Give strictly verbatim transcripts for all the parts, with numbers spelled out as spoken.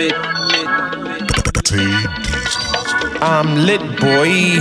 I'm lit, boy.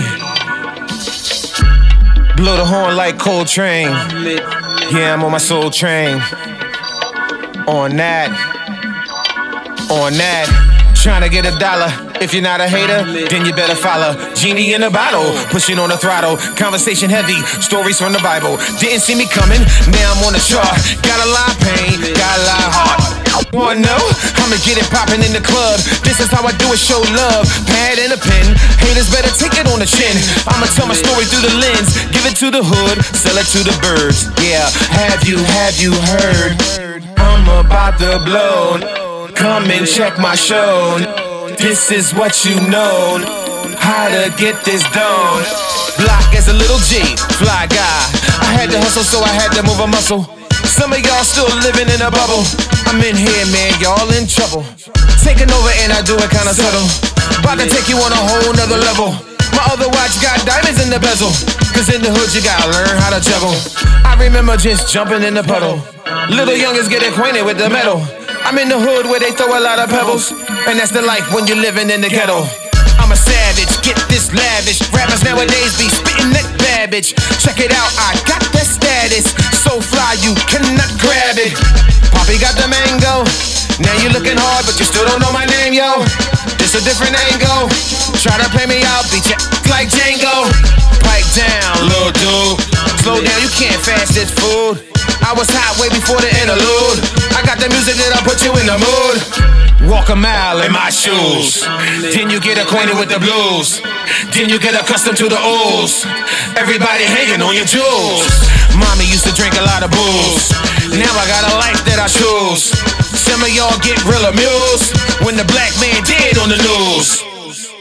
Blow the horn like Coltrane. Yeah, I'm on my soul train. On that. On that. Trying to get a dollar. If you're not a hater, then you better follow. Genie in a bottle, pushing on the throttle. Conversation heavy, stories from the Bible. Didn't see me coming, now I'm on the chart. Got a lot of pain, got a lot of heart. Wanna know? I'ma get it poppin' in the club. This is how I do it, show love. Pad and a pen, haters better take it on the chin. I'ma tell my story through the lens. Give it to the hood, sell it to the birds. Yeah, have you, have you heard? I'm about to blow. Come and check my show. This is what you know. How to get this done. Block as a little G, fly guy. I had to hustle, so I had to move a muscle. Some of y'all still living in a bubble. I'm in here, man, y'all in trouble. Taking over and I do it kinda subtle. About to take you on a whole nother level. My other watch got diamonds in the bezel. Cause in the hood you gotta learn how to juggle. I remember just jumping in the puddle. Little youngers get acquainted with the metal. I'm in the hood where they throw a lot of pebbles. And that's the life when you're living in the ghetto. I'm a savage, get this lavish. Rappers nowadays be spitting that babbage. Check it out, I got that status. So fly, you cannot grab it. Poppy got the mango. Now you looking hard, but you still don't know my name, yo. This a different angle. Try to play me out, beat you like Django. Pipe down, little dude. Slow down, you can't fast this food. I was hot way before the interlude. I got the music that'll put you in the mood. Walk a mile in my shoes. Then you get acquainted with the blues. Then you get accustomed to the ooze. Everybody hanging on your jewels. Mommy used to drink a lot of booze. Now I got a life that I choose. Some of y'all get real amused when the black man dead on the news.